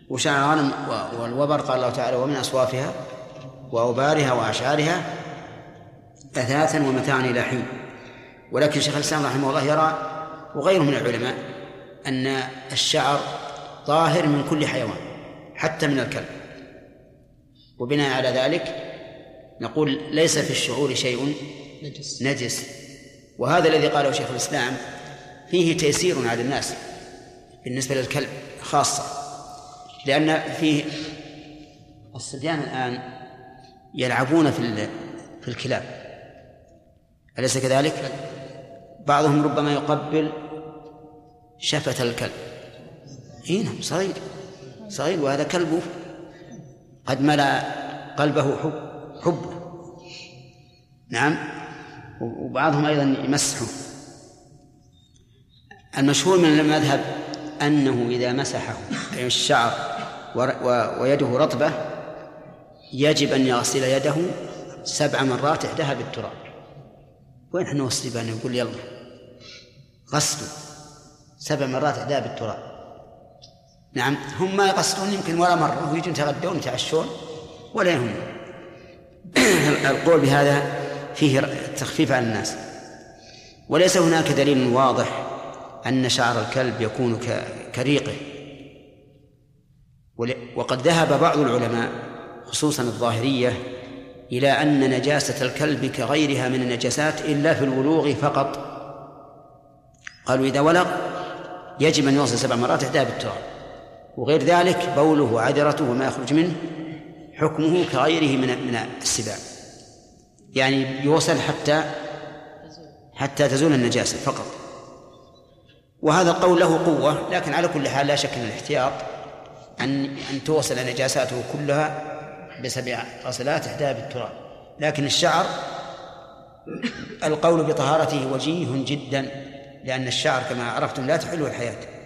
وشعر الغنم والوبر قال الله تعالى ومن أصوافها وأوبارها وأشعارها أثاثا ومتاعا إلى حين. ولكن شيخ الإسلام رحمه الله يرى وغيره من العلماء أن الشعر طاهر من كل حيوان حتى من الكلب، وبناء على ذلك نقول ليس في الشعور شيء نجس. وهذا الذي قاله شيخ الإسلام فيه تيسير على الناس بالنسبة للكلب خاصة، لأن فيه الصبيان الآن يلعبون في الكلاب، أليس كذلك؟ بعضهم ربما يقبل شفة الكلب، نعم صغير وهذا كلبه قد ملأ قلبه حبه، نعم. وبعضهم أيضا يمسحه. المشهور من المذهب أنه إذا مسحه الشعر ويده رطبة يجب أن يغسل يده 7 مرات إحداها بالتراب. وين احنا وصلنا يقول يلا غسلوا 7 مرات إحداها بالتراب؟ نعم، هم ما يغسلون يمكن ولا مرة ويجون يتغدون يتعشون ولا يهم. القول بهذا فيه تخفيف على الناس. وليس هناك دليل واضح أن شعر الكلب يكون كريقه. وقد ذهب بعض العلماء خصوصا الظاهرية إلى أن نجاسة الكلب كغيرها من النجاسات إلا في الولوغ فقط. قالوا إذا ولغ يجب أن يغسل 7 مرات إحداها بالتراب، وغير ذلك بوله وعذرته وما يخرج منه حكمه كغيره من السباع، يعني يوصل حتى تزول النجاسة فقط. وهذا القول له قوة، لكن على كل حال لا شك أن الاحتياط أن توصل نجاساته كلها ب7 غسلات إحداها بالتراب. لكن الشعر القول بطهارته وجيه جدا، لأن الشعر كما عرفتم لا تحله الحياة.